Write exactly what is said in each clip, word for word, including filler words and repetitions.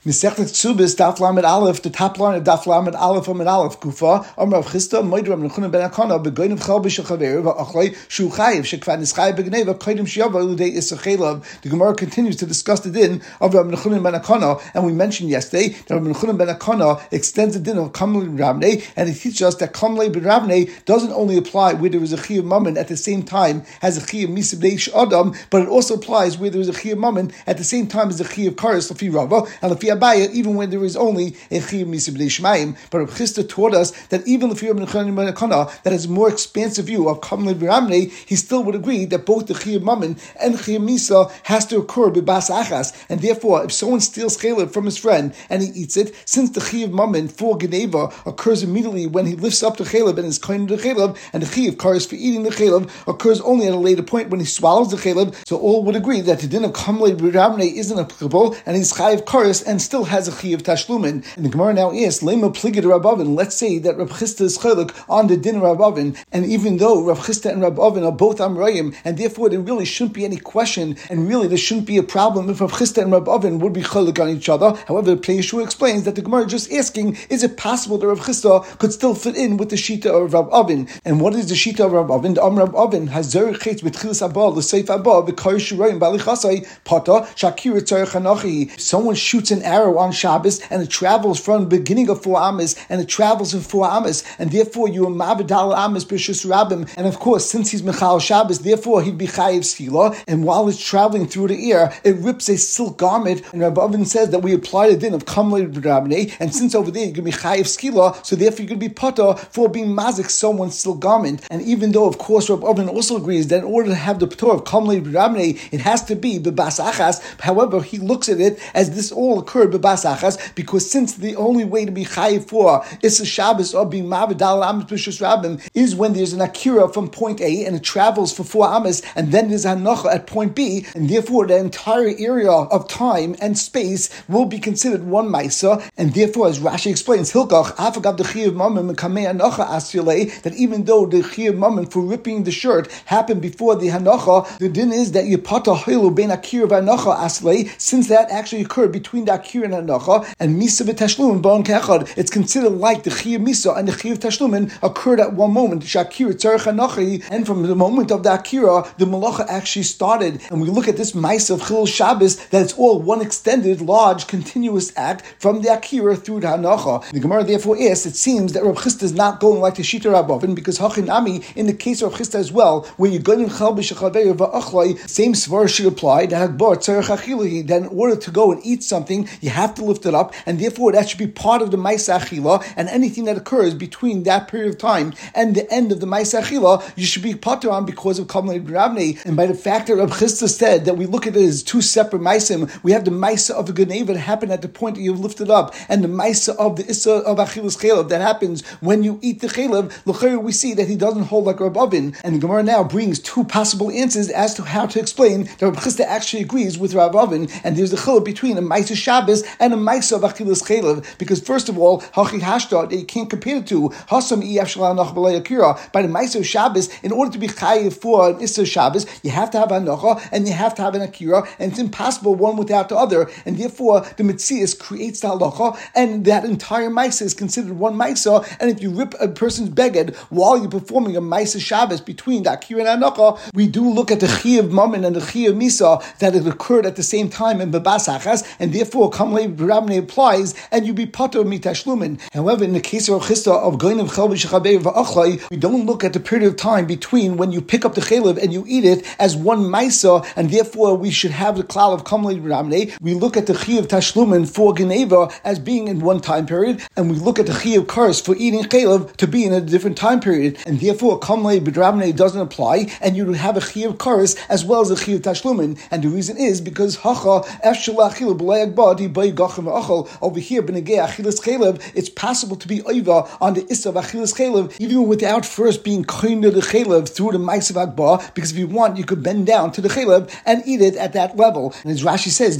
Masechet Ksubis, Daf Lamed Aleph, the top line of Daf Lamed Aleph Amid Aleph Kufa. Amar Rav Chisda, Moed Rav Nachman ben Akana, Begoyim Chal B'Shechaver, Va'Achlei Shu Chayiv, Shekvan Nischai Begneva, Kodim Shiyava Ludei Isachelav. The Gemara continues to discuss the din of Rav Nachman ben Akana, and we mentioned yesterday that Rav Nachman ben Akana extends the din of Kamlei B'Ravnei, and he teaches us that Kamlei B'Ravnei doesn't only apply where there is a Chiyuv Mammon at the same time as a Chiyuv Misibdei Adam, but it also applies where there is a Chiyuv Mammon at the same time as a Chiyuv Karis Lafi Rava and Lafi Abaya, even when there is only a Chiyuv Misibdei Shmayim. But Rav Chisda taught us that even if Rav Nachman ben Akana that has a more expansive view of Kamlei B'Ravnei, he still would agree that both the Chiyuv Mammon and Chiyuv Misa has to occur b'bas achas, and therefore if someone steals chalev from his friend and he eats it, since the Chiyuv Mammon for Geneva occurs immediately when he lifts up the chalev and is kind to the chalev, and the Chiyuv Karis for eating the chalev occurs only at a later point when he swallows the chalev, so all would agree that the din of Kamlei B'Ravnei isn't applicable, and he's chayiv Karis and still has a Chiyuv Tashlumin. And the Gemara now asks, Lema Pligid Rav Avin, let's say that Rav Chisda is chaylik on the din of Rav Avin, and even though Rav Chisda and Rav Avin are both Amrayim, and therefore there really shouldn't be any question, and really there shouldn't be a problem if Rav Chisda and Rav Avin would be chaylik on each other. However, Pnei Yeshua explains that the Gemara is just asking, is it possible that Rav Chisda could still fit in with the Shita of Rav Avin? And what is the Shita of Rav Avin? The Am Rav Avin has Zerich Chetz B'tchilas Abba, L'Seif Abba, V'Kar Shurayim B'Alichasai, Pata, Shakir Tzarech Hanachi. Someone shoots an arrow on Shabbos, and it travels from the beginning of four Amas, and it travels in four Amas, and therefore you are Ma'abedal Amas B'Shus Rabbim, and of course, since he's Mechal Shabbos, therefore he'd be Chayiv Skila, and while it's traveling through the air, it rips a silk garment, and Rabbi Avin says that we apply the din of Kamlei B'Ravnei, and since over there you're going to be Chayiv Skila, so therefore you're going to be Pata for being Mazik someone's silk garment. And even though, of course, Rabbi Avin also agrees that in order to have the P'tor of Kamlei B'Ravnei, it has to be B'Bas Achas. However, he looks at it as this all occurred B'Bas Achas, because since the only way to be Chayiv for Issa Shabbos or being Ma'abedal Amas B'Shus Rabbim is when there's an Akira from point A and it travels for four Amas, and then there's a Hanacha at point B, and therefore the entire area of time and space will be considered one Maisa, and therefore, as Rashi explains, Hilkach, Afagav the Chiyuv Mammon Kamei Hanacha Asyalei, that even though the Chiyuv Mammon for ripping the shirt happened before the Hanacha, the din is that Yipata Hilu Ben Akira V'Hanacha Aslei, since that actually occurred between the Akira and Hanacha, and Misa V'Tashlumin Bon Kechad, it's considered like the Chiyuv Misa and the Chiyuv Tashlumin occurred at one moment, Shakir Tzarech Hanachi, and from the moment of the Akira, the Malacha actually started. And we look at this Maisa of Chilul Shabbos, that it's all one extended, large, continuous act from the Akira through the Hanacha. The Gemara therefore asks, it seems that Rav Chisda is not going like the Shita Rav Avin, because Hachinami, in the case of Rav Chisda as well, where you're going to Chal B'Shechaver Va'Achlei, same svar should apply, that Hagbar Tzarech Achilahi, that in order to go and eat something, you have to lift it up, and therefore that should be part of the Maisa Achila, and anything that occurs between that period of time and the end of the Maisa Achila, you should be patur on because of Kamlei B'Ravnei. And by the fact that Rav Chisda said that we look at it as two separate Maisim, we have the Maisa of the Geneva that happened at the point that you've lifted up, and the Maisa of the Issa of Achilas Chalev that happens when you eat the Chalev. L'chayr, we see that he doesn't hold like Rav Avin, and the Gemara now brings two possible answers as to how to explain that Rav Chisda actually agrees with Rav Avin, and there's a chiluk between a Maisa Shabbos and a Maisa of Achilas Chalev, because first of all, Hachi Hashta, that you can't compare it to Hasam Iyaf Shalanach B'Lei Akira. By the Maisa of Shabbos, in order to be chayiv for an Issa Shabbos, you have to have Hanacha and you have to have an Akira, and it's impossible one without the other, and therefore the Metzias creates the halacha, and that entire Maisa is considered one Maisa. And if you rip a person's beged while you're performing a Maisa Shabbos between the Akira and Hanacha, we do look at the Chiyuv Mammon and the Chiyuv Misa that it occurred at the same time in B'Bas Achas, and therefore Kamlei B'Ravnei applies, and you be patur mitashlumin. However, in the case of Chisda of Goyim Chal B'Shechaver Va'Achlei, we don't look at the period of time between when you pick up the chalev and you eat it as one Maisa, and therefore we should have the klal of Kamlei B'Ravnei. We look at the Chiyuv Tashlumin for Geneva as being in one time period, and we look at the Chiyuv Karis for eating chalev to be in a different time period, and therefore Kamlei B'Ravnei doesn't apply, and you have a Chiyuv Karis as well as a Chiyuv Tashlumin. And the reason is because Hacha Efshel Achil B'Lei Agbadi Bay Gachem V'Achal, over here B'Negei Achilas Chalev, it's possible to be over on the Issa of Achilas Chalev even without first being kind to the chalev through the Ma'asav Agba, because if you want, you could bend down to the chalev and eat it at that level. And as Rashi says,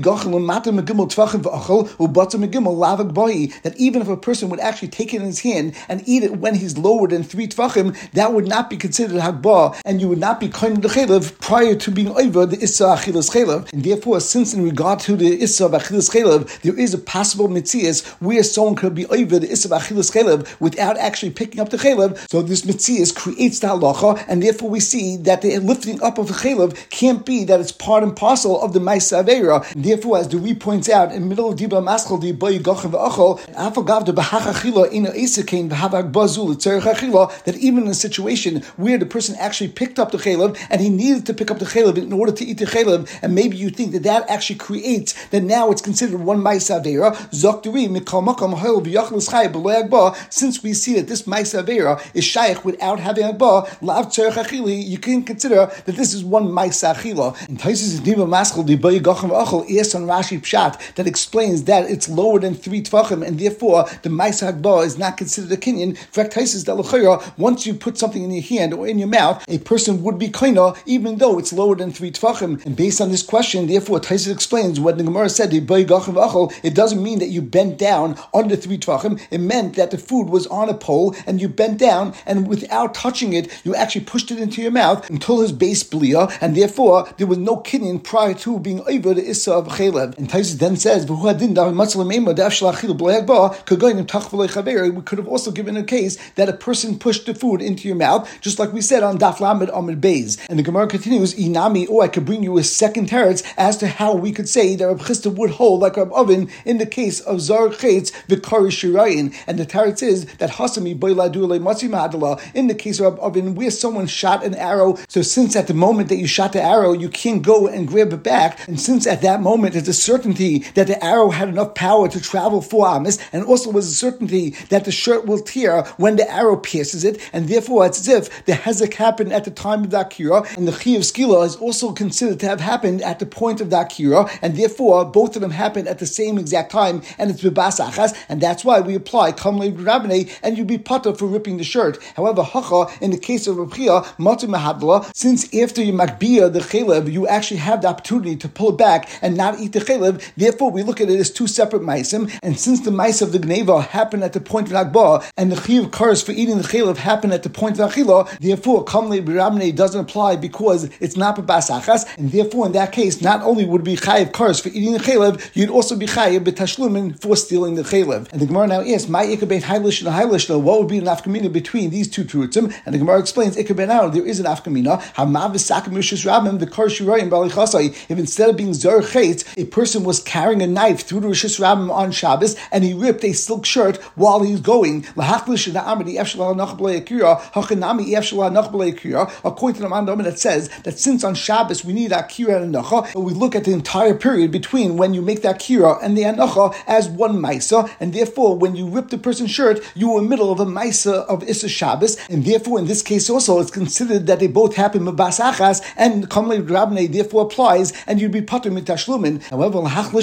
that even if a person would actually take it in his hand and eat it when he's lower than three tvachim, that would not be considered Hagba, and you would not be kind to the chalev prior to being over the Issa Achilas Chalev. And therefore, since in regard to the Issa of Achilas achilas chelev, there is a possible mitzias where someone could be over the issa of achilas chelev without actually picking up the chelev. So this mitzias creates the halacha, and therefore we see that the lifting up of the chelev can't be that it's part and parcel of the ma'aseh aveira. Therefore, as the Ri points out in middle of Dibra Maschal, the Boy Gachem v'Achol, Afagav the Bahach Achila in Eisakain v'Havag Bazul Tzerich Achila, that even in a situation where the person actually picked up the chelev and he needed to pick up the chelev in order to eat the chelev, and maybe you think that that actually creates that now it's considered one ma'aseh aveira. Zokduri mikol makom ha'ol v'yachlis chay b'lo agba. Since we see that this ma'aseh aveira is shaykh without having agba, lav tzerich achili, you can consider that this is one ma'aseh achila. And Taisus Dibra Maschal the Boy Gachem v'Achol is on Rashi Pshat that explains that it's lower than three tvachim, and therefore the ma'aseh agba is not considered a kinyan. In fact, Taisus that once you put something in your hand or in your mouth, a person would be kaina even though it's lower than three tvachim. And based on this question, therefore, Taisus explains when the Gemara said it doesn't mean that you bent down under three tvachim. It meant that the food was on a pole and you bent down, and without touching it, you actually pushed it into your mouth until his base blia, and therefore there was no kinyan prior to being over the issa of chelev. And Taisus then says, we could have also given a case that a person pushed the food into your mouth, just like we said on Daf Lamed Amid Beis. And the Gemara continues, Inami, or I could bring you a second teretz as to how we could say that Reb Chisda would hold like Reb Oven in the case of Zar Chetz Vikari Shirayin. And the teretz is that Hasami Boiladu Le Matzi Mahadala, in the case of Reb Oven, where someone shot an arrow. So since at the moment that you shot the arrow, you can't go and grab it back, and since at that moment there's a certainty that the arrow had enough power to travel four amas, and also was a certainty that the shirt will tear when the arrow pierces it, and therefore it's as if the hezek happened at the time of the akira, and the chi of skila is also considered to have happened at the point of the akira, and therefore both of them happened at the same exact time, and it's bebas achas, and that's why we apply kamle rabbanei, and you be potter for ripping the shirt. However, hacha in the case of Rabchia matu mahadla, since after you makbia the chelev, you actually have the opportunity to pull it back and not eat the chelev. Therefore, we look at it as two separate maisim, and since the mais of the gneva happened at the point of Akba, and the chi of kars for eating the chelev happened at the point of Achila, therefore kamle b'ramnei doesn't apply because it's not b'bas achas, and therefore in that case not only would it be chayiv kars for eating the chelev, you'd also be chayiv b'tashlumin for stealing the chelev. And the Gemara now asks, my ikabeit hailish and hailish, what would be an afkamina between these two truthim? And the Gemara explains, ikabeit now there is an afkamina. Hamav v'sakim rishus rabim the kar shirayim b'alichasai. If instead of being zer chetz, a person was carrying a knife through the rishus rabim on Shabbos and he ripped a silk shirt while he was going, according to the Mandam that says that since on Shabbos we need akira and anacha, we look at the entire period between when you make the akira and the anacha as one maisa, and therefore when you rip the person's shirt, you were in the middle of a maisa of Issa Shabbos, and therefore in this case also it's considered that they both happen mebas achas, and kamle rabnei therefore applies, and you'd be patur mitashlumin. However,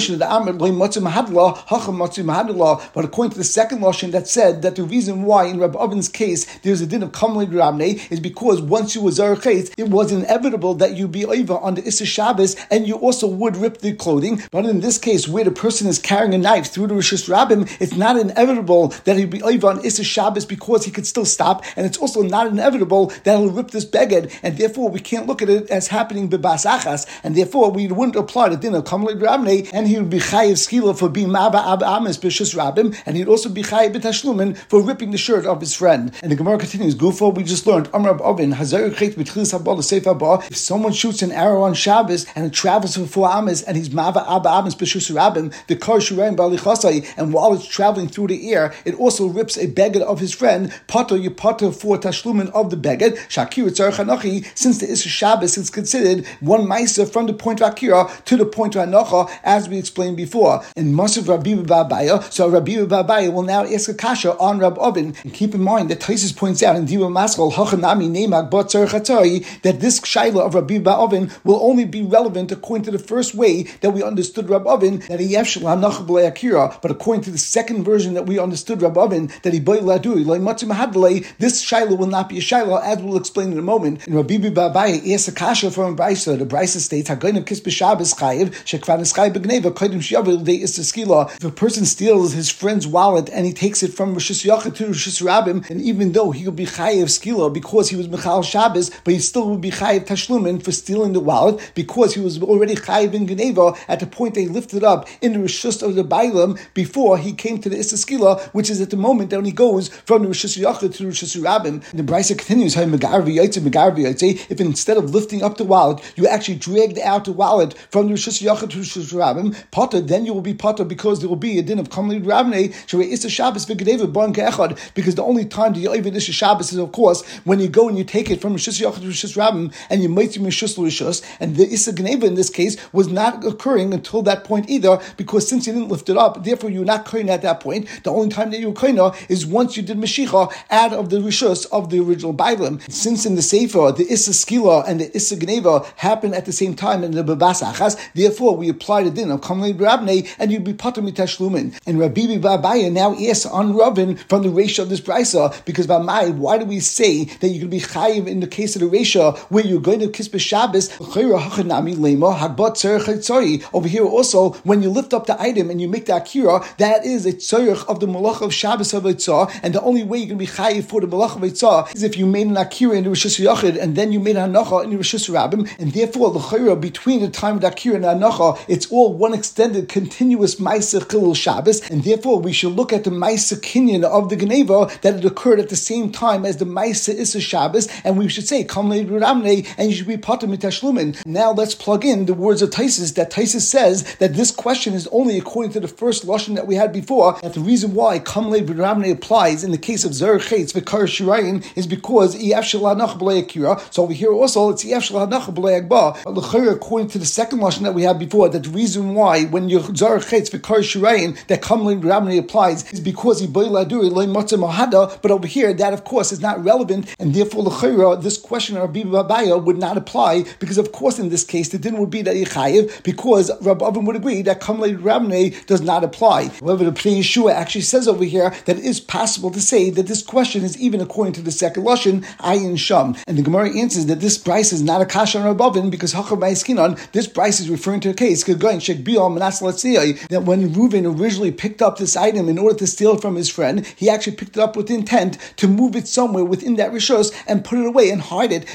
but according to the second lashon that said that the reason why in Reb Oven's case there's a din of kamle rabnei is because once you were zar chetz, it was inevitable that you be over on the Issa Shabbos, and you also would rip the clothing. But in this case, where the person is carrying a knife through the Rishus Rabbim, it's not inevitable that he'd be over on Issa Shabbos because he could still stop, and it's also not inevitable that he'll rip this beged, and therefore we can't look at it as happening bebas achas, and therefore we wouldn't apply the din of kamle rabnei, and he would be chayiv skila for being maba ab amis b'Rishus Rabbim, and he'd also be chayiv b'tashlumin for ripping the shirt of his friend. And the Gemara continues, Gufa, we just learned, Amr Reb Oven, Hazar Chet b'Tchilas Haba l'Seif Haba, if someone shoots an arrow on Shabbos and it travels for four amas and he's mava ab amis b'Rishus Rabbim, the kar shurayim b'alichasai, and while it's traveling through the air, it also rips a beged of his friend, pater you pater for tashlumin of the beged, shakir tzarech hanachi, since the Issa Shabbos is considered one ma'isa from the point of akira to the point of hanacha, as we explained before. In Masav Rabbi Babaya, so Rabbi Babaya will now ask a kasha on Reb Oven, and keep in mind that Taisus points out in Diva Maskal Hachanami Nemak Bat Tzarech that this shaila of Rabbi Babin will only be relevant according to the first way that we understood Reb Oven, that he yefshel hanach b'lei akira, but according to the second version that we understood Reb Oven, that he boy ladui like matzim hadlei, this shaila will not be a shaila, as we'll explain in a moment. And Rabbi Babaya asks a kasha from Brisa. The Brisa states Hagoyim kis b'Shabbos chayiv shekvan eschai b'gneva kodim shiyavel de is skila. If a person steals his friend's wallet and he takes it from Rishus Yachid to Rishus Rabbim, and even though he would be chayiv skila because he was mechal Shabbos, but he still would be chayiv tashlumin for stealing the wallet because he was already chayiv in Geneva at the point they lifted lifted up in the Rishus of the Bailam before he came to the Issa Skila, which is at the moment that when he goes from the Rishus Yachid to the Rishus Rabbim. And the Brisa continues, if instead of lifting up the wallet, you actually dragged out the wallet from the Rishus Yachid to the Rishus Rabbim, Potter, then you will be Potter because there will be a din of Kamli Rabnei, Shavei Issa Shabbos V'Gedeva Bon Ke'echad, because the only time that you even Issa Shabbos is, of course, when you go and you take it from Rishus Yachid to Rishus Rabbim and you might from Rishus L'Rishus, and the Issa Geneva in this case was not occurring until that point either, because since you didn't lift it up, therefore you're not kohen at that point. The only time that you were kohen is once you did Mashiach out of the Rishus of the original Bailam. Since in the Sefer, the Issa Skila and the Issa Geneva happened at the same time in the Babas Achas, therefore we apply the din of Kamlei Rabnei, and you'd be Pater Mitashlumin. And Rabbi Babaya now asks on Ravin from the ratio of this Brisa, because Vamai, why do we say that you can be chayiv in the case of the ratio where you're going to kiss b'Shabbos? Over here also, when you lift up the item and you make the akira, that is a tzorich of the malach of Shabbos HaVeitzah, and the only way you can be chayiv for the malach of Veitzah is if you made an akira in the Rishus Yachid and then you made an hanacha in the Rishus Rabbim, and therefore the chayra between the time of the akira and the hanacha, it's all one extended continuous ma'aseh chilul Shabbos, and therefore we should look at the ma'aseh kinyan of the Geneva that it occurred at the same time as the ma'aseh Issa Shabbos, and we should say Kamlei Ramnei, and you should be Pater Mitashlumin. Now let's plug in the words of Taisus, that Taisus says that this question is only according to the first lashon that we had before, that the reason why Kamlei Ramnei applies in the case of Zer Chetz V'Kar Shirayin is because Iyaf Shel Hanach B'lei Akira. So over here also it's Iyaf Shel Hanach B'lei Agba. According to the second lashon that we had before, that the reason why when you're Zer Chetz V'Kar Shirayin that Kamlei Ramnei applies is because he B'lei Aduri Lei Matzah Mahada. But over here that of course is not relevant, and therefore l'chayra this question of Rabbi Babaya would not apply, because of course in this case the din would be that Yechayiv, because Rabbi Avin would agree that Kamlei Rabnei does not apply. However, the Pnei Yeshua actually says over here that it is possible to say that this question is even according to the second lashon Ayin Sham, and the Gemara answers that this price is not a kasha on Rabbi Avin, because Hachav Ma'askinon, this price is referring to a case that when Reuven originally picked up this item in order to steal it from his friend, he actually picked it up with intent to move it somewhere within that rishos and put it away and hide it.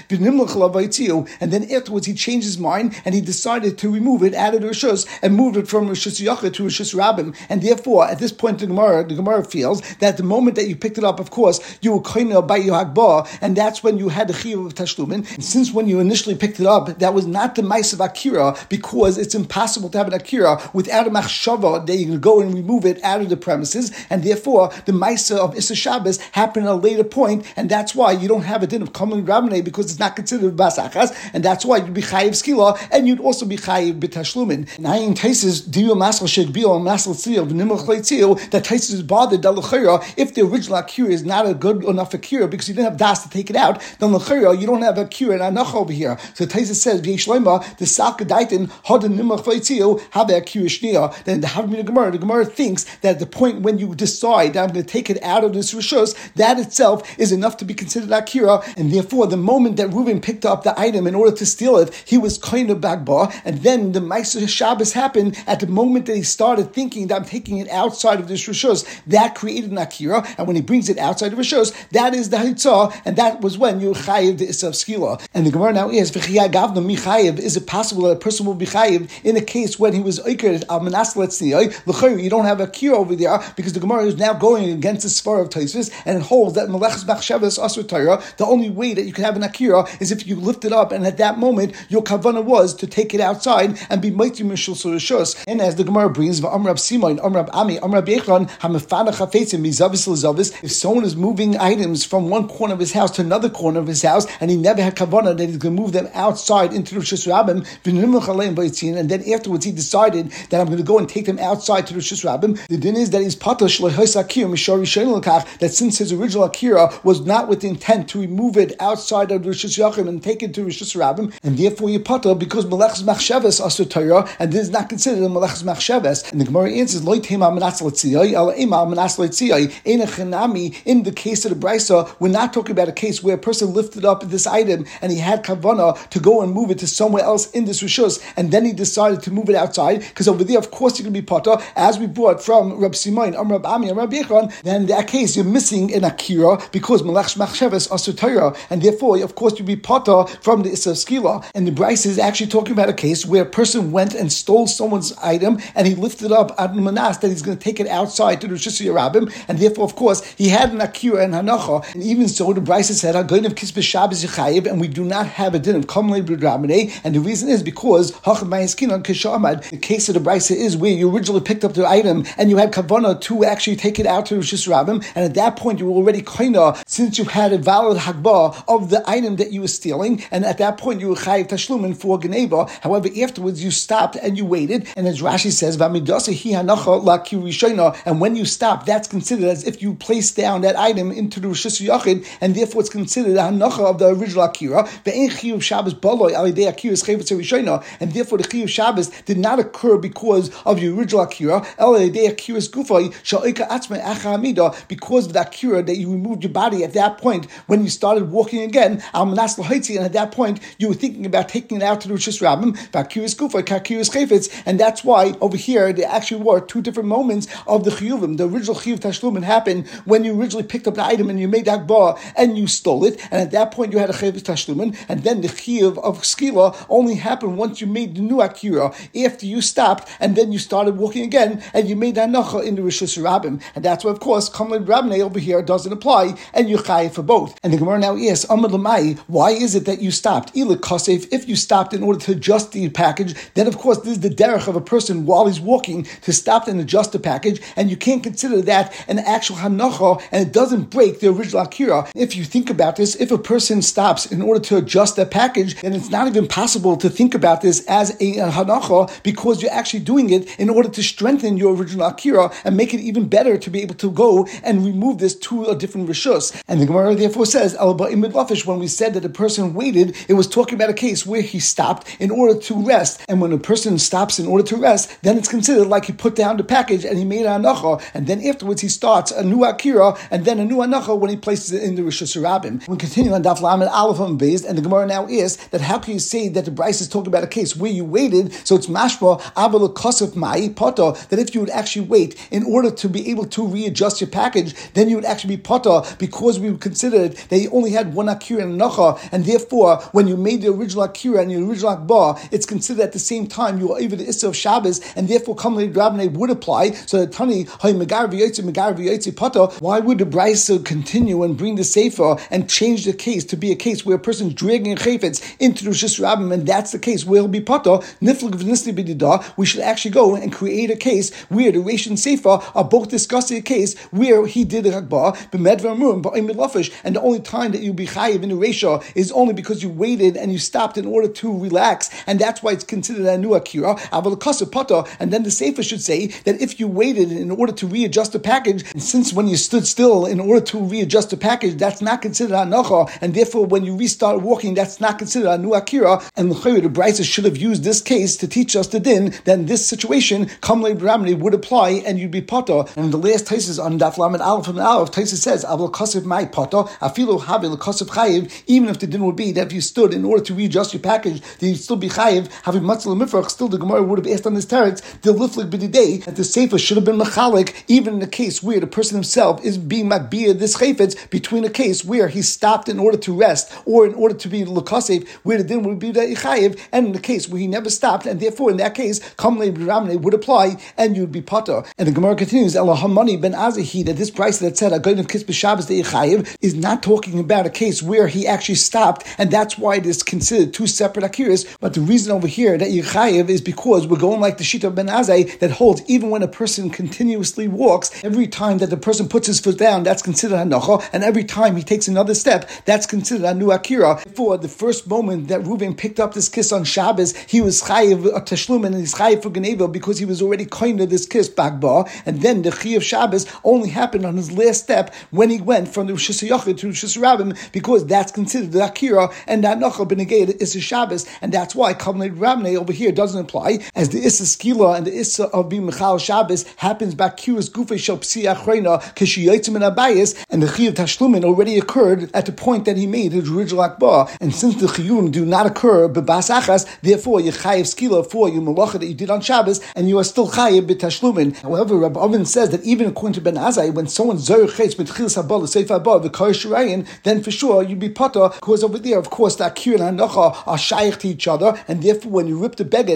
And then afterwards he changed his mind and he decided to remove it out of the rishos and move it from Rishus Yachid to Rishus Rabbim. And therefore, at this point, the Gemara, the Gemara feels that the moment that you picked it up, of course, you were koinah by your hagbah, and that's when you had the chiyuv of tashlumin. And since when you initially picked it up, that was not the ma'aseh of akira, because it's impossible to have an akira without a machshava that you can go and remove it out of the premises, and therefore the ma'aseh of Issa Shabbos happened at a later point, and that's why you don't have a din of Kamlei Rabnei, because it's not considered bas achas, and that's why you'd be chayiv skila, and you'd also be chayiv b'tashlumin. And I in Taisus do a masal shekbil and masal tzil v'nimach leitzil, that Taisus is bothered that l'chayra, if the original akira is not a good enough akira because you didn't have das to take it out, then l'chayra you don't have akira and anach over here. So Taisus says v'yishleima the salkadaitin hadan nimach leitzil have the akira shnia. Then the Havmina Gemara, the Gemara thinks that at the point when you decide that I'm going to take it out of this rishos, that itself is enough to be considered akira, and therefore the moment that Reuven picked up the item in order to steal it, he was kind of bagba, and then the ma'aseh Shabbos happened at the moment that he started thinking that I'm taking it outside of this rishos. That created an akira, and when he brings it outside of rishos, that is the hitzah, and that was when you chayiv the issa of skila. And the Gemara now is v'chiyah gavna mi chayiv. Is it possible that a person will be chayiv in a case when he was oiked al manas letzniy? L'chayr, you don't have a akira over there, because the Gemara is now going against the svar of Taisus, and it holds that melechus machshavas asur Torah. The only way that you can have an akira is if you lift it up, and at that moment your kavana was to take it outside and be mighty mishul surishus. And as the Gemara brings, v'amrab Simon, amrab Ami, amrab Yechon, hamefana chafetzim mizavis lezavis. If someone is moving items from one corner of his house to another corner of his house, and he never had kavana that he's going to move them outside into the Rishus Rabbim, and then afterwards he decided that I'm going to go and take them outside to the Rishus Rabbim, the din is that he's pater shleihos akir mishari shein lekach, that since his original akira was not with the intent to remove it outside of the Rishus Yachim and take it to Rishus Rabbim, and therefore you pater because melechus machshavas asur Torah, and this is not considered a melechus machshavas. And the Gemara answers loy tema manas letziyai ala ema manas letziyai ein echanami. In the case of the Brisa, we're not talking about a case where a person lifted up this item and he had kavana to go and move it to somewhere else in this rishus, and then he decided to move it outside, because over there of course you're going to be pater, as we brought from Rab Simon, Rab Ami, and Rab Yechon. Then in that case you're missing an akira because melech machshavas asur Torah, and therefore of course you'll be pater from the issa of skila. And the Brisa is actually talking about a case where a person went and stole someone's item and he lifted up Ad Manas that he's going to take it outside to the Rosh Hashanah, and therefore, of course, he had an Akira and Hanacha, and even so, the Brisa said, "Hagoyin of Kisbeh Shabbos Yechayev," and we do not have a din of Kamlei B'Drabnei, and the reason is because Hachad Ma'askin Kishamad. The case of the Brisa is where you originally picked up the item and you had kavanah to actually take it out to Rosh Hashanah, and at that point you were already kaina, since you had a valid hagbah of the item that you were stealing, and at that point you were chayiv tashlumin for geneva. However, afterwards you stopped and you waited, and as Rashi says, "V'amidasa hi hanacha la kirishayna," and when you stop, that's considered as if you placed down that item into the Rosh Hashanah, and therefore it's considered a hanacha of the original akira. Ve'ein chiyuv Shabbos baloi alidei akira's chayvetz rishayna, and therefore the chiyuv Shabbos did not occur because of the original akira. Alidei akira's gufay sha'ika atzmei acha amida, because of the akira that you removed your body at that point when you started walking again. Al manas lahaitzi, and at that point you were thinking about taking it out to the Rosh Hashanah. V'akira's gufay ka'akira's chayvetz, and that's why over here there actually were two different moments of the chiyuvim. The original chiyuv tashlumin happened when you originally picked up the item and you made hakbah and you stole it, and at that point you had a chiyuv tashlumin, and then the chiyuv of skila only happened once you made the new akira, after you stopped and then you started walking again and you made hanacha in the Rosh Hashanah, and that's why of course Kamlei B'Drabnei over here doesn't apply, and you're chayiv for both. And the Gemara now asks, Amar Lamai, why is it that you stopped? Ila kasef, if you stopped in order to adjust the package, then of course this is the derech of a person while he's walking to stop and adjust the package, and you can't consider that an actual hanacha, and it doesn't break the original akira. If you think about this, if a person stops in order to adjust that package, then it's not even possible to think about this as a hanacha, because you're actually doing it in order to strengthen your original akira and make it even better to be able to go and remove this to a different rishus. And the Gemara therefore says, when we said that the person waited, it was talking about a case where he stopped in order to rest, and when a person stops in order to rest, then it's considered like he put down the package and he made an hanacha, and then afterwards he starts a new akira and then a new hanacha when he places it in the Rosh Hashanah. We continue on Daf Lamed Aleph and Beis, and the Gemara now is that how can you say that the Brisa is talking about a case where you waited, so it's mashma aval kosef mai potter, that if you would actually wait in order to be able to readjust your package, then you would actually be potter, because we would consider it that you only had one akira and hanacha, and therefore when you made the original akira and your original akbar, it's considered at the same time you were over the issa of Shabbos, and therefore Kamlei B'Drabnei would apply. So the Tani hay megar v'yotzi megar v'yotzi potter. Why would the Brisa continue and bring the sefer and change the case to be a case where a person's dragging a chayfetz into the Rosh Hashanah, and that's the case where he'll be potter? Niflig v'nisli b'dida. We should actually go and create a case where the Reish and Sefer are both discussing a case where he did a hakbar b'med v'amurim b'oim lafish, and the only time that you be chayiv in the Reisha is only because you waited and you stopped in order to relax, and that's why it's considered a new akira. Aval kaseh potter, and then the Sefer should say that if you waited in order to readjust the package, and since when you stood still in order to readjust the package, that's not considered a hanacha, and therefore when you restart walking, that's not considered a new akira. And the Brisa should have used this case to teach us the din. Then in this situation, Kamlei B'Drabnei would apply, and you'd be potter. And the last Taisus on Daf Lamed Aleph and Aleph, Taisus says, "Aval kasef mai potter afilu habil kasef chayiv." Even if the din would be that if you stood in order to readjust your package, then you'd still be chayiv. Having matzal mifrach, still the Gemara would have asked on this teretz the liflik b'didei that the sefer should have been mechalik, even in the case where the person himself is being makbiyah this chayfetz, between a case where he stopped in order to rest or in order to be l'kasev, where the din would be the chayiv, and in the case where he never stopped, and therefore in that case Kamlei B'Drabnei would apply, and you'd be potter. And the Gemara continues, Elahamani ben Azahi, that this Brisa that said a guy of Kisbeh Shabbos the chayiv is not talking about a case where he actually stopped, and that's why it is considered two separate akiras. But the reason over here that you chayiv is because we're going like the Shita of Ben Azai that holds even when a person continuously walks, every time that the person puts his foot down, that's considered hanacha, and every time he takes another step, that's considered a new akira. For the first moment that Reuven picked up this kiss on Shabbos, he was chayiv a tashlumin, and he's chayiv for geneva because he was already kind of this kiss bagbar, and then the chi of Shabbos only happened on his last step when he went from the Rosh Hashanah to Rosh Hashanah, because that's considered the akira, and that hanacha b'negei is a Shabbos, and that's why Kamlei B'Drabnei over here doesn't apply, as the issa skila and the issa of being mechal Shabbos happens back kius gufei shel psi achrona kishiyotzim and abayis, and the chi of tashlumin already occurred at the point that he made his original akbar, and since the chiyum do not occur b'bas achas, therefore you chayiv skila for your malacha that you did on Shabbos, and you are still chayiv b'tashlumin. However, Rabbi Oven says that even according to Ben Azai, when someone zoyer chetz b'tchilas haba l'seif haba v'kar shirayin, then for sure you'd be potter, because over there, of course, the akira and hanacha are shaykh to each other, and therefore when you rip the beged in between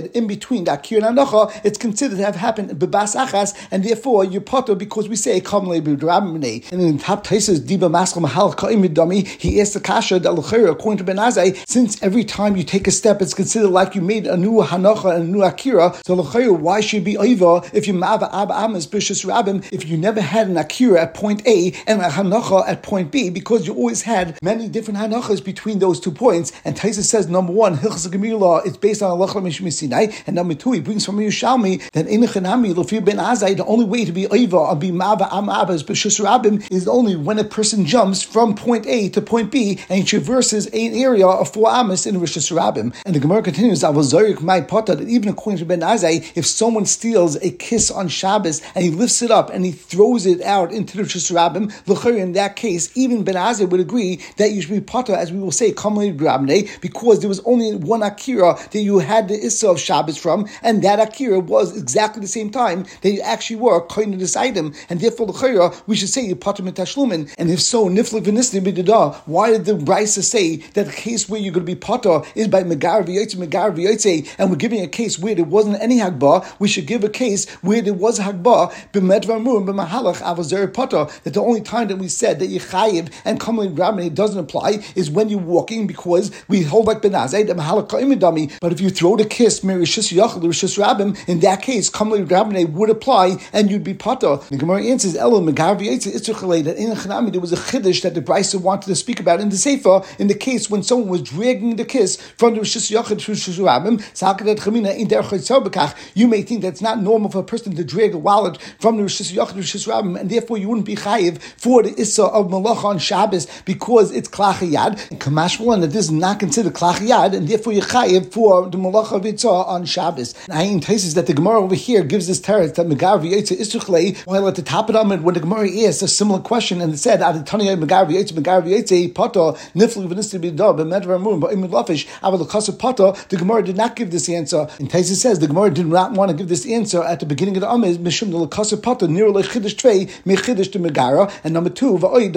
between the akira and hanocha, it's considered to have happened bebas achas, and therefore you're potter because we say kam le'b'drabim. And in top Taisa's diba maskal mahal ka'imid dami, he asked the kasha that l'chayra according to Ben Azai, since every time you take a step, it's considered like you made a new hanocha and a new akira. So l'chayra, why should be over if you mava ab amas b'shus rabim if you never had an akira at point A and a hanocha at point B, because you always had many different hanochas between those two points. And Taisa says, number one, Hilchas Gemila, it's based on halacha mishmi Sinai, and number two, he brings from Yerushalmi that in Chanami l'fir Ben Azai, the only way to be over or be mava am abbas b'shus rabim is only when a person jumps from point A to point B and he traverses an area of four amas in Rosh Hashanah. And the Gemara continues, I was zorik my potter, that even according to Ben Azai, if someone steals a kiss on Shabbos and he lifts it up and he throws it out into the Rosh Hashanah, in that case, even Ben Azai would agree that you should be potter, as we will say, because there was only one akira that you had the issa of Shabbos from, and that akira was exactly the same time that you actually were kind of this item, and therefore the we should say you potter mitashlumin. And if so, niflik v'nisli b'dida. Why did the Brisa say that the case where you're going to be potter is by megar v'yotze, megar v'yotze, and we're giving a case where there wasn't any hagbah? We should give a case where there was hagbah b'medvar murim b'mahalach avazer potter. That the only time that we said that Yechayiv and Kamalin Rabbanay doesn't apply is when you're walking, because we hold like Ben Azai the Mahalak Imidami. But if you throw the kiss Mirishis Yachal Rishis Rabbim, in that case Kamalin Rabbanay would apply and you'd be potter. The Gemara answers Elo Megavi Itzurchalei that in Chanami there was a chiddush that the Brisa wanted to speak about in the Sefer, in the case when someone was dragging the kiss from the Rishis Yachal to Rishis Rabbim. Sakadat Chamina in Der Chaytzobekach. You may think that it's not normal for a person to drag a wallet from the Rishis Yachal to Rishis Rabbim, and therefore you wouldn't be chayiv for the issa of malacha on Shabbos because it's klachiyad. And kamashmal, and that this is not considered klachiyad, and therefore you're chayiv for the malacha of itzah on Shabbos. And I entices that the Gemara over here gives this teretz that megar v'yotze istuchlei, while at the top of the Amid when the Gemara asked a similar question and it said adatanya megar v'yotze megar v'yotze pato nifli v'nisti b'dah b'medvar murim b'imid lafish aval l'kasa pato. The Gemara did not give this answer. And Taisa says the Gemara did not want to give this answer at the beginning of the Amid mishum the l'kasa pato near lechidish trei mechidish to megara. And number two,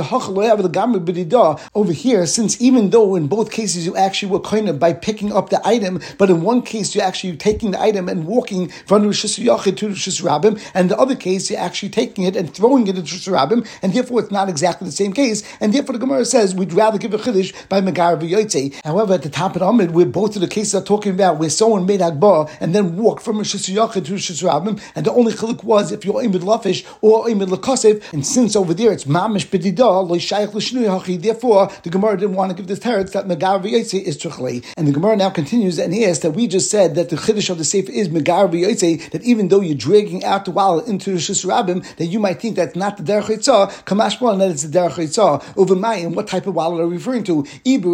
over here, since even though in both cases you actually were kind of by picking up the item, but in one case you're actually taking the item and walking from Rosh Hashanah to Rosh Hashanah, and the other case you're actually taking it and throwing it into Rosh Hashanah, and therefore it's not exactly the same case, and therefore the Gemara says we'd rather give a chiddush by Megar v'Yotze. However, at the top of the Amid, where both of the cases are talking about where someone made Hagbah and then walked from Rosh Hashanah to Rosh Hashanah, and the only chiluk was if you're Imid Lafish or Imid Lakasev, and since over there it's mamish b'dida lo shayach l'shnui hachi. Therefore, the Gemara didn't want to give this teretz that megar v'yotze is truchlei. And the Gemara now continues and asks that we just said that the chiddush of the sefer is megar v'yotze, that even though you're dragging out the wallet into the Rishis Rabbim, that you might think that's not the derech hitzah, kamashma, and that it's the derech hitzah. Over Mayim, what type of wallet are we referring to?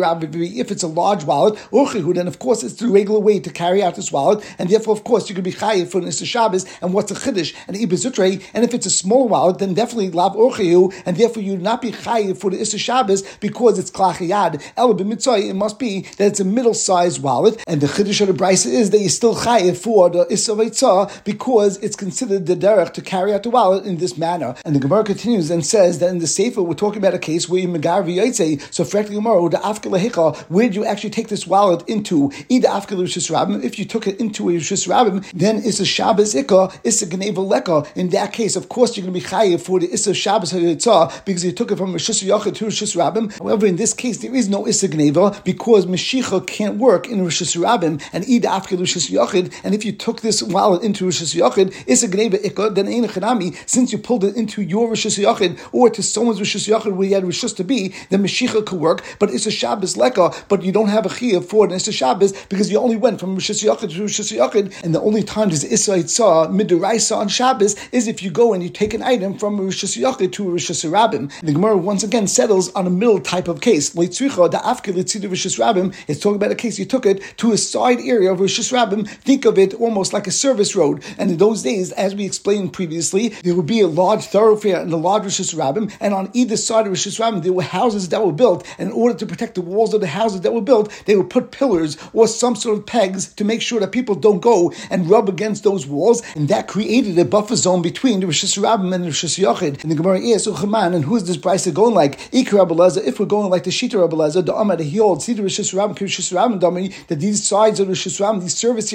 If it's a large wallet, urchihu, then of course it's the regular way to carry out this wallet, and therefore of course you could be chayiv for an Issa Shabbos. And what's a chiddush? And ibezutrei. And if it's a small wallet, then definitely lav urchihu, and therefore you would not be chayiv for the Issa Shabbos because it's klachiyad. El b'mitzvah, it must be that it's a middle-sized wallet, and the chiddush of the brisa is that you're still chayiv for the Issa Veitzah because it's considered the derech to carry out the wallet in this manner. And the Gemara continues and says that in the Sefer we're talking about a case where you megar v'yotze. So for the Gemara, the afkel lehicha, where did you actually take this wallet into? Either afkel Rishis Rabbim. If you took it into a Rishis Rabbim, then it's a Shabbos ikka, it's a geneva leka. In that case, of course, you're going to be chayiv for the Issa Shabbos Hayitzah because you took it from Rishis Yachid to Rishis Rabbim. However, in this case, there is no Issa geneva because Meshicha can't work in Rishis Rabbim and either afkel Rishis Yachid. And if you took this wallet into Rishis Yachid, Issa geneva ikka, then ein chanami, since you pulled it into your Rishis Yachid or to someone's Rishis Yachid where you had Rishis to be, then Meshicha could work, but Issa Shabbos leka, but you don't have a chiyuv for an Issa Shabbos because you only went from Rishis Yachid to Rishis Yachid, and the only time there's Issa Yitzah midiraisa on Shabbos is if you go and you take an item from Rishis Yachid to Rishis Rabbim. And the Gemara once again settles on a middle type of case. Leitzricha da afkel litzid Rishis Rabbim. It's talking about a case you took it to a side area of Rishis Rabbim. Think of it almost like a service road. And in those days, as we explained previously, there would be a large thoroughfare in the large Rishis Rabbim, and on either side of Rishis Rabbim there were houses that were built. And in order to protect the walls of the houses that were built, they would put pillars or some sort of pegs to make sure that people don't go and rub against those walls, and that created a buffer zone between the Rishis Rabbim and the Rishis Yachid. And the Gemara is Uchaman, and who is this brisa going like? Ikar Rabbi Elazar. If we're going like the Shita Rabbi Elazar, the Amad he holds see the Rishis Rabbim, Rishis Rabbim Dami, that these sides of the Rishis Rabbim, these service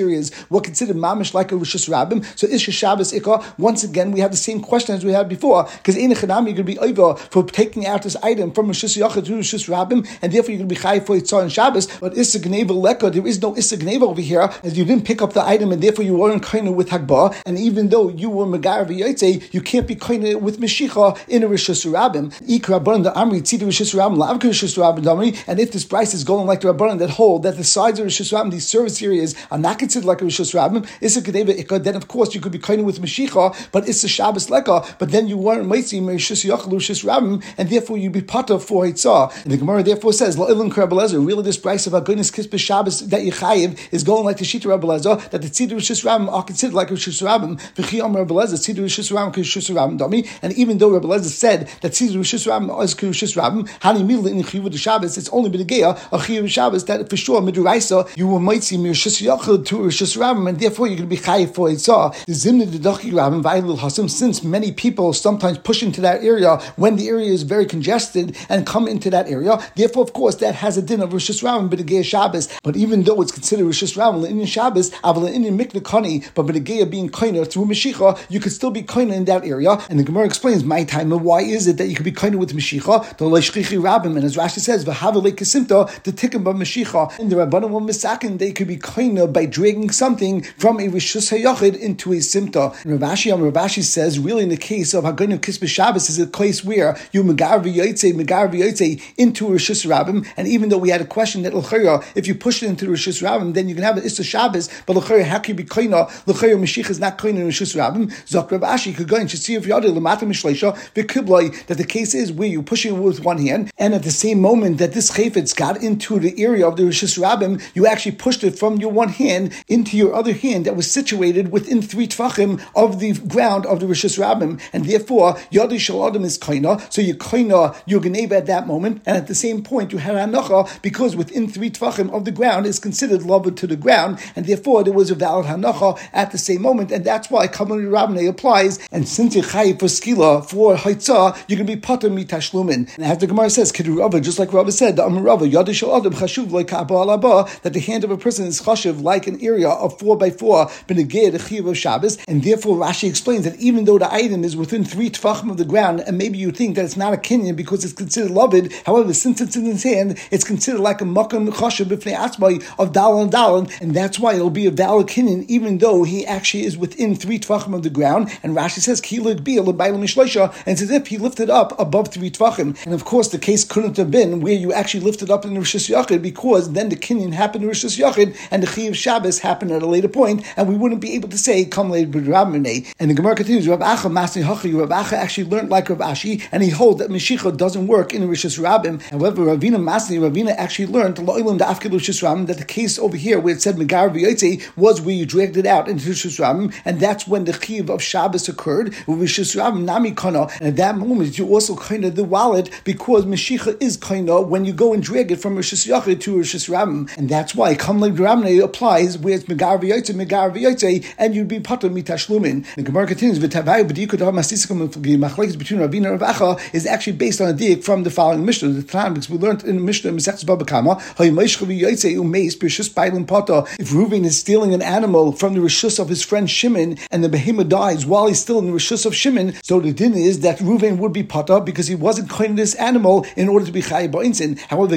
areas were considered mamish like a Rishus Rabbim. So Isha Shabbos Ikka, once again, we have the same question as we had before, because in Echanami you're going to be over for taking out this item from Rishus Yachid to Rishus Rabbim, and therefore you're going to be chayiv for Yitzhar and Shabbos. But Issa Gneva Leka, there is no Issa Gneva over here, as you didn't pick up the item, and therefore you weren't koine with Hagbah, and even though you were Megar v'Yotze, you can't be koine with Meshicha in a Rishus Rabbim. Ikra Rabbanan the Amri Tzid Rishus Rabbim Lavka Rishus Rabbim Damri, and if this price is going like the Rabbanan that hold that the sides of Rishus Rabbim, these service areas, are not considered like a Rishus Rabbim, Issa Gneva Ikka, then of course you could be koine with Meshicha, but Issa Shabbos Leka, but then you weren't Meitzi Rishus Yachid Rishus Rabbim, and therefore you'd be Pata for Hitzah. And the Gemara therefore says, La'ilim Karabelezer, really this price of Agonis Kispus Shabbos that you chayiv is going like the Shita Rabelezer, that the Tzid Rishus Rabbim are considered like a Rishus Rabbim, V'chi Amar Rabelezer, Tzid Rishus Rabbim Rishus Rabbim Dami, and even though Rabelezer said that Tzid Rishus Rabbim is Rishus Rabbim, Hani Mila in Chiyuv the Shabbos, it's only been a Geya, a Chiyuv Shabbos, that for sure, Miduraisa, you will might see Rishus Yachid to Rishus Rabbim, and therefore you're going to be chayiv for Yitzah. The Zimni the Dachi Rabbim, V'ayil Hasim, since many people sometimes push into that area when the area is very congested and come into that area, therefore, of course, that has a din of Rishus Rabbim, but a Geya Shabbos. But even though it's considered Rishus Rabbim, in Shabbos, Aval in Mikna Kani, but with a Geya being koiner through Meshicha, you could still be koiner in that area. And the Gemara explains, my time, why is it that you could be koiner with Meshicha? The Leishchichi Rabbim, and as Rashi says, V'havale Kesimta, the Tikkum of Meshicha. And the Rabbanim will misakin, they could be koiner by dragging something from a Rishus HaYachid into a Simta. And Ravashi, um, Ravashi says, really in the case of Hagonim Kispus Shabbos is a place where you Megar v'Yotze, Megar v'Yotze into Rishus Rabbim, and even though we had a question that L'chayra, if you push it into Rishus Rabbim, then you can have an Issa Shabbos, but L'chayra, how can you be koina? L'chayra Mashiach is not koina in Rishus Rabbim. Zok Ravashi could go and see if Yadeh L'mata Mishleisha v'Kiblai, that the case is where you're pushing it with one hand, and at the same moment that this chayfetz got into the area of the Rishus Rabbim, you actually pushed it from your one hand into your other hand that was situated within three tvachim of the ground of the Rishus Rabbim, and therefore Yadeh Shal Adam is koina, so you koina your geneva at that moment, and at the same point you had hanacha because within three tvachim of the ground is considered loved to the ground, and therefore there was a valid hanacha at the same moment, and that's why Kaman Rabbinay applies. And since you're chayiv for skila for haitzah, you're going to be pater mitashlumin. And as the Gemara says, Kedu Rava, just like Rava said, the Amar Rava Yadeh Shal Adam chashuv like ka'aba alaba, that the hand of a person is chashuv like an area of four by four benegeh the chiyuv of Shabbos, and therefore Rashi explains that even though the item is within three tvachim of the ground, and maybe you think that it's not a kinyan because it's considered loved, however, since it's in his hand, it's considered like a makam chashuv b'fnei atzmai of dalal and dalal, and that's why it'll be a valid kinyan even though he actually is within three tvachim of the ground. And Rashi says kilig bi l'bayla mishleisha, and it's as if he lifted up above three tvachim. And of course, the case couldn't have been where you actually lifted up in the Rishus Yachid, because then the kinyan happened in Rishus Yachid and the Chiyuv Shabbos happened at a later point, and we wouldn't be able to say come later b'Rabbanay. And the Gemara continues, Rav Acha Masni Hachi, Rav Acha actually learned like Rav Ashi, and he holds that Meshicha doesn't work in the Rishus Rabbim. However, Ravina Masni, Ravina actually learned Lo'ilim the Afkid Rishus Rabbim, that the case over here where it said Megar v'Yotze was where you dragged it out into Rishus Rabbim, and that's when the Chiyuv of Shabbos occurred with Rishus Rabbim Nami Kana. And at that moment you also kind of the wallet, because Meshicha is kind of when you go and drag it from Rishus Yachid to Rishus Rabbim, and that's why Kamle B'Rabbanay applies where it's Megar v'Yotze, Megar v'Yotze, and you'd be pater mitashlumin. The Gemara continues, V'tavai b'dikut ha'masisikum machlekes between Ravina and Rav Acha is actually based on a dik from the following Mishnah, the Tanakh, because we learned in the Mishnah Mesechus Baba Kama, Ha'yimeshcha v'Yotze umeis b'Rishus Bailim pata. If Reuven is stealing an animal from the Rishus of his friend Shimon, and the behemoth dies while he's still in the Rishus of Shimon, so the din is that Reuven would be pata because he wasn't kohen this animal in order to be chayav ba'insin. However,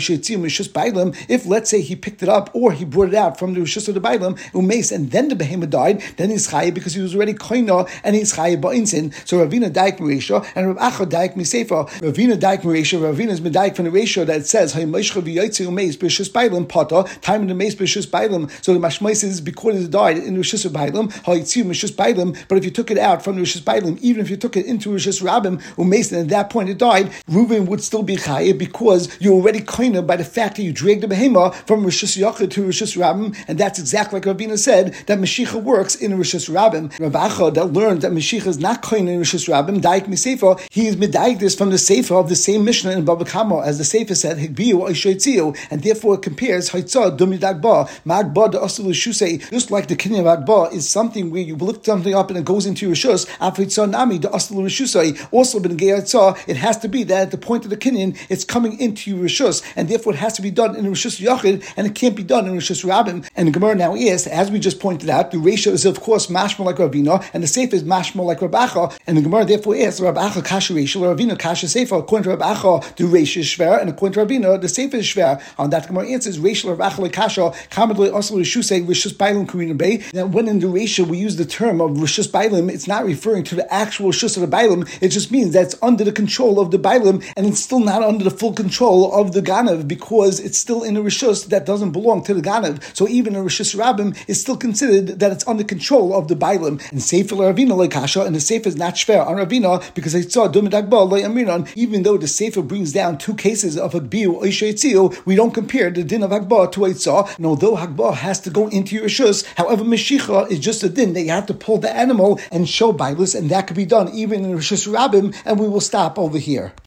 if let's say he picked it up or he brought it out from the Rishus of the Bailim umeis, and then the behemoth died, then he's chayav because he was already koina and he's chayav ba'insin. So Ravina daik Meresha and Rav Acha daik Misefa. Ravina daik Meresha, Ravina is medaik from the ratio that says Ha'yimeshcha v'Yotze umeis b'Rishus Bailim pata, time in the meis b'Rishus Bailim. So the mashmais is because it died in the Rishus of Bailim, Ha'yitziu Rishus Bailim. But if you took it out from the Rishus Bailim, even if you took it into Rishus Rabbim umeis, and at that point it died, Reuven would still be chayav because you're already koina by the fact that you dragged the behema from Rishus Yachid to Rishus Rabbim, and that's exactly like Ravina said that Meshicha works in Rishus Rabbim. Rav Acha that learned that Meshicha is not koina in Rishus Rabbim, daik misefa, he is medaik this from the sefer of the same Mishnah in Baba Kama, as the sefer said higbiu oishoitziu, and therefore it compares haitzah dumidagba magba de asulu shusei, just like the kinyan of agba is something where you lift something up and it goes into your shus. Afitzah nami de asulu shusei, also ben geitzah, it has to be that at the point of the kinyan it's coming into your shus, and therefore it has to be done in Rishus Yachid, and it can't be done in Rishus Rabbim. And the Gemara now is, as we just pointed out, the ratio is of course mashma like Ravina, and the sefer is mashma like Rabacha, and the Gemara therefore is Rabacha kasha ratio, Ravina kasha sefer. According to Rabacha, the ratio is shver, and according to Ravina, the sefer is shver. On that, the Gemara answers ratio Rabacha like kasha, kamadly also rishusay rishus bailim karina bay. Now, when in the ratio we use the term of rishus bailim, it's not referring to the actual rishus of the bailim. It just means that it's under the control of the bailim, and it's still not under the full control of the ganav because it's still in a rishus that doesn't belong to the ganav. So even a rishus rabbim is still considered that it's under control of the bailim. And sefer Ravina like kasha, and the sefer is not shver on Ravina because they saw dumidagba like Amrinon. Even though the sefer brings down two cases of Hagbiu or Ishaitziu, we don't compare the din of Hagba to Eitzah. And although Hagba has to go into your rishus, however, Meshicha is just a din that you have to pull the animal and show bailus, and that could be done even in rishus rabbim. And we will stop over here.